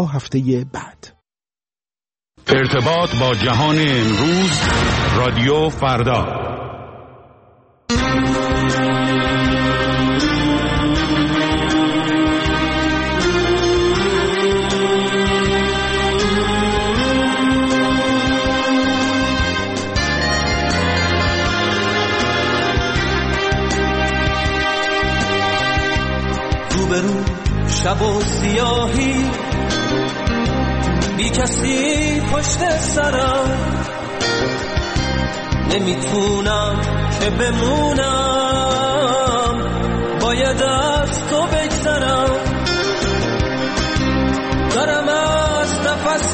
تا هفته بعد. ارتباط با جهان امروز، رادیو فردا. روبرو شب و سیاهی، بی کسی پشت سرم، نمیتونم که بمونم، باید از تو بگذرم، دارم از نفس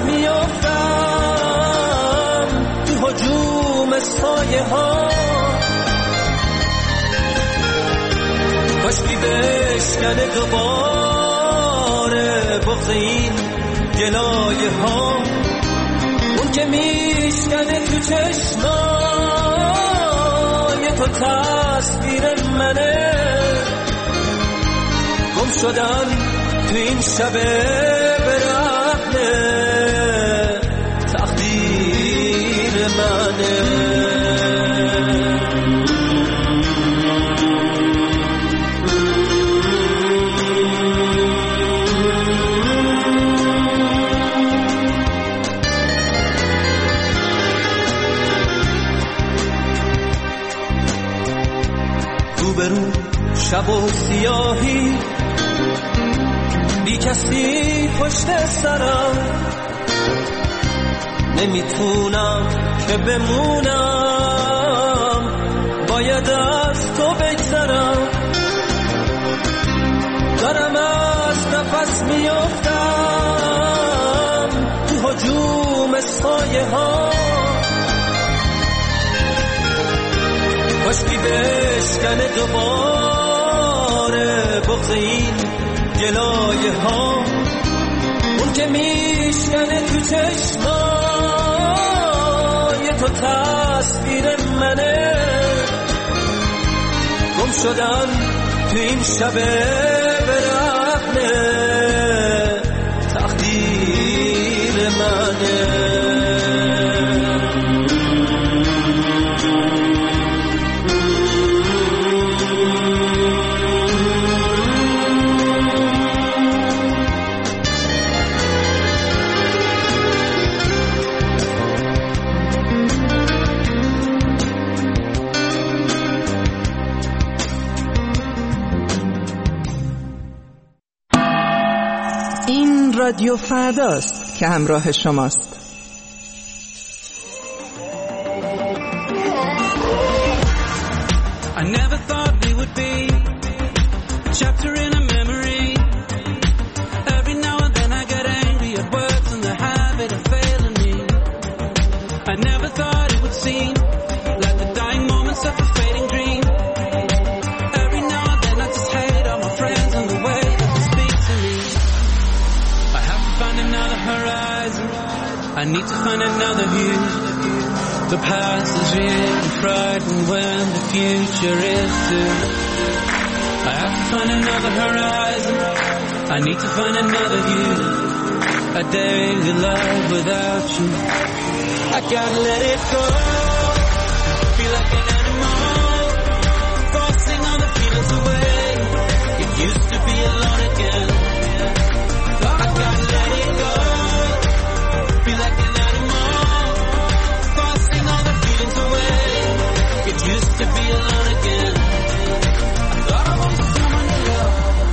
میافتم تو هجوم سایه ها، کاشکی بشکنه دوباره بغض این گلایه ها، اون که میشکنه تو چشمای تو تصویر منه، گم شدن تو این شب برهنه تقدیر منه. روبرو شب و سیاهی، بی کسی پشت سرم، نمیتونم که بمونم، باید از تو بگذرم، دارم از نفس میافتم تو هجوم سایه ها، کاشکی بشکنه دوباره بغض این گلایه ها، اون که میشکنه تو چشمای تو تصویر منه، گم شدن تو این شب برهنه تقدیر منه. رادیو فرداست که همراه شماست. I never thought we would be a chapter in a memory. Every now and then I get angry at words and the habit of failing me. I never thought it would seem like the dying moments of a fading dream. Every now and then I just hate all my friends and the way that they speak to me. I have to find another horizon, I need to find another view. The past is really frightened when the future is too. I have to find another horizon, I need to find another view. A daily life without you, I gotta let it go. Feel like an animal, forcing all the feelings away. It used to be alone again, I gotta let it go. Feel like an animal, forcing all the feelings away. It used to be alone again. I thought I wanted someone to love.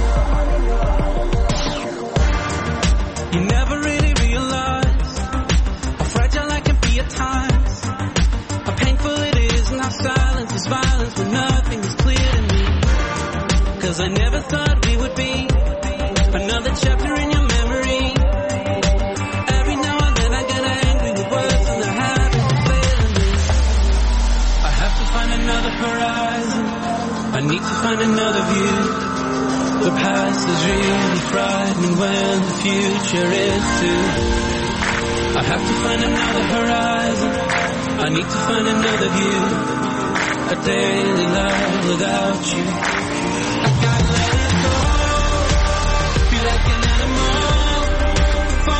You never really realize how fragile I can be at times, how painful it is and how silence is violence when nothing is clear to me. 'Cause I never thought we would be another chapter in your memory. Every now and then I get angry with words and the habit of failing me. I have to find another horizon, I need to find another view. The past is really frightening when the future is too. I have to find another horizon, I need to find another view. A daily life without you, I gotta let it go. Feel like an animal,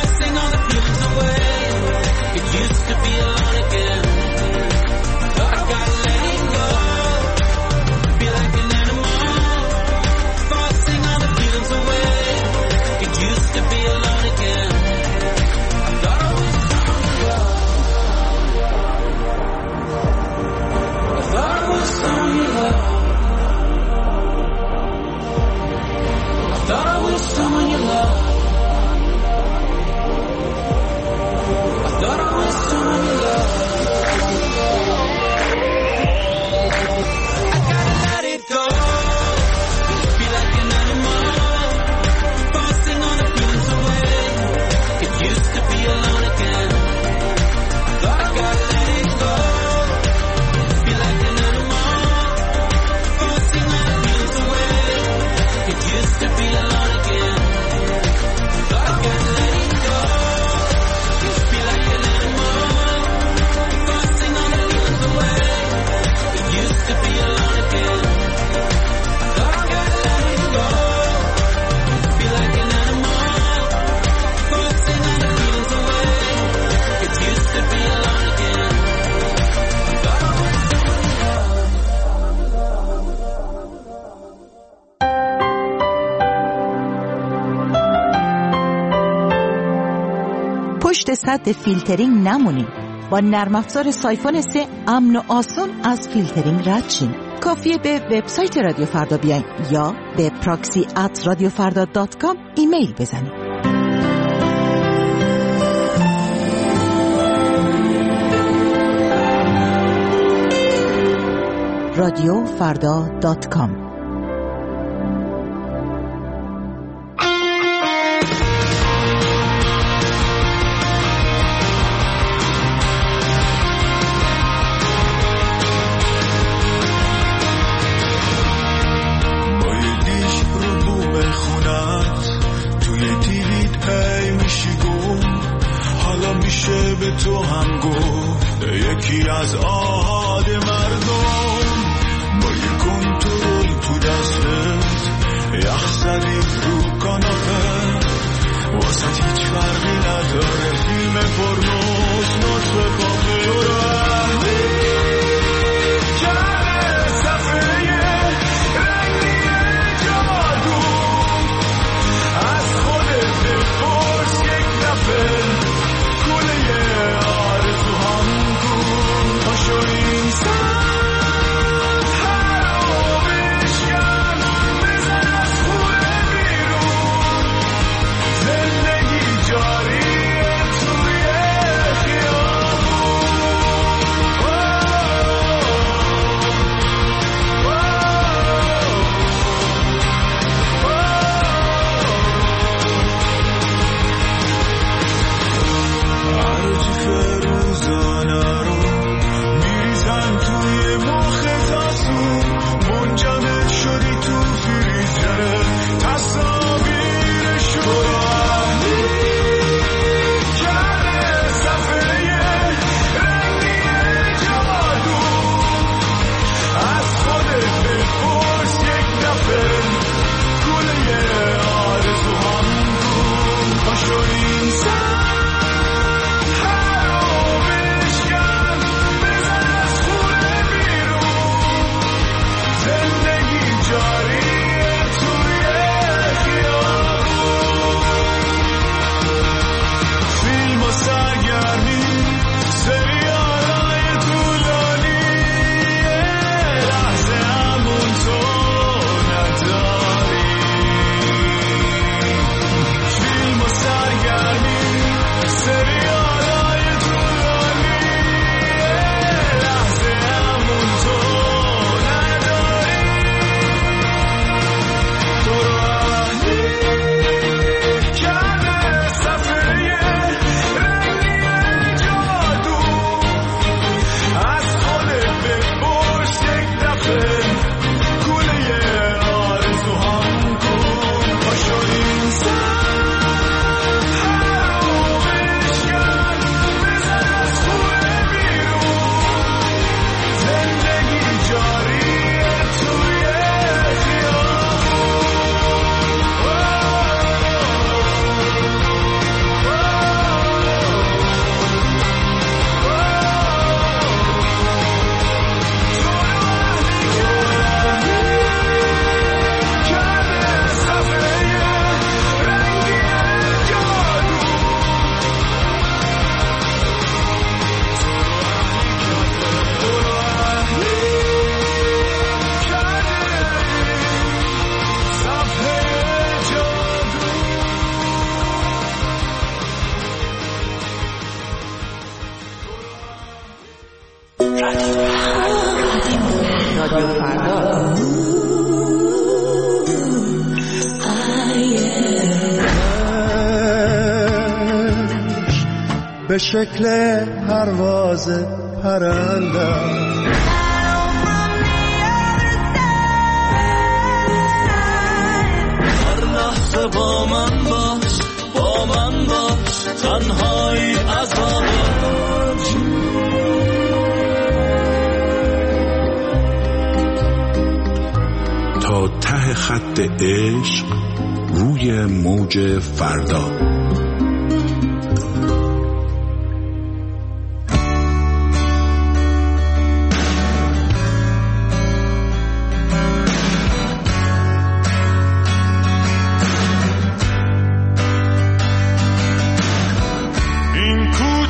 پشت سد فیلترینگ نمونین. با نرم افزار سایفون 3 امن و آسون از فیلترینگ رد شین. کافیه به وبسایت رادیو فردا بیاین یا به proxy@radiofarda.com ایمیل بزنید. radiofarda.com. به تو هم گفت یکی از آهاد مردم با یک کنترل تو دستت یخ زدی رو کاناپه واسه هیچ فرقی نداره فیلم پرنوز نطفه پاپه تو رهی کرده صفحه رنگی جادو از خودت بپرس یک دفعه به شکل پرواز پرنده هر لحظه با من باش تنهایی عذاب تا ته خط عشق روی موج فردا. این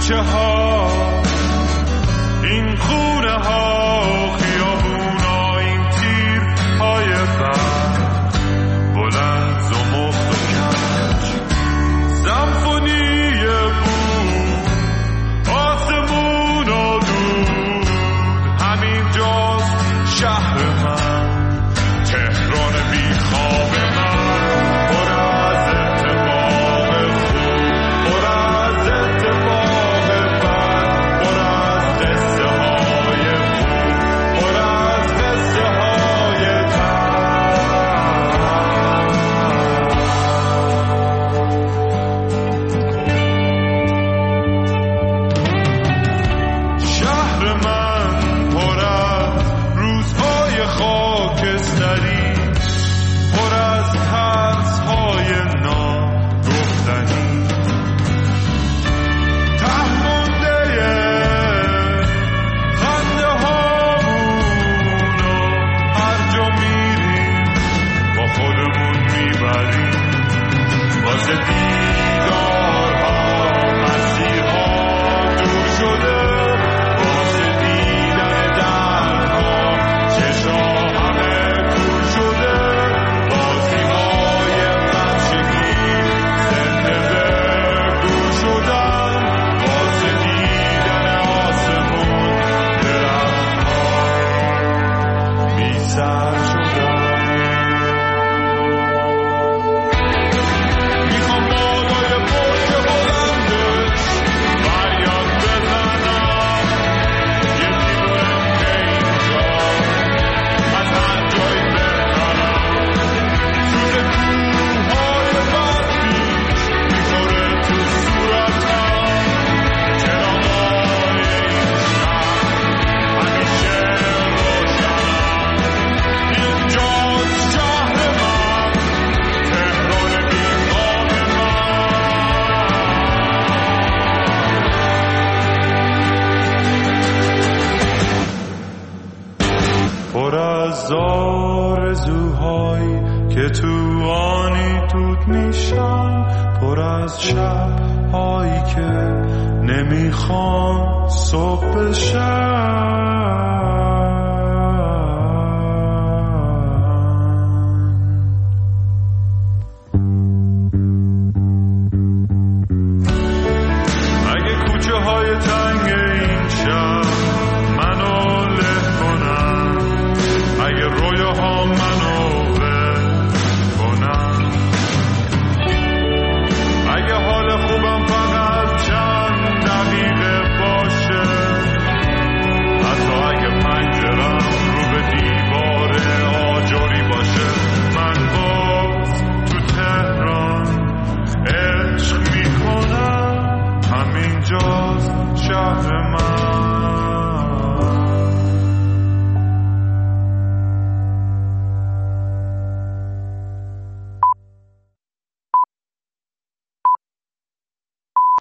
کوچه ها، این خونه ها، خیابون ها، این تیر های برد، بلند زمخت و کج، سمفونی بود، آسمون و دود، همین جاست شهر من، تهران بی خواب من، پر از اتفاق خوب، پر از اتفاق بد، پر از قصه های خوب، پر از قصه های شهر من پر از روزهای خاکستری، پر از ترس‌های ناگفتنی، ته مونده خنده هامون و هر جا میریم با خودمون میبریم، واسه دیدارها مسیرها دور شده، واسه دیدن درها چشا همه کور شده، بازی‌های بچگی زنده دور شدن، واسه دیدن آسمون درخت‌ها بی سر شدن. میخوام بالای برج بلندش فریاد بزنم، یکی برنده اینجا از هر جایی بهترم، سوز کوههای بستیش میخوره تو صورتم، چراغای این شهر همیشه روشنم، اینجاست شهر من، تهران بی خواب من. پر از آرزوهایی که تو آنی دود میشن، پر از شب‌هایی که نمیخوان صبح بشن.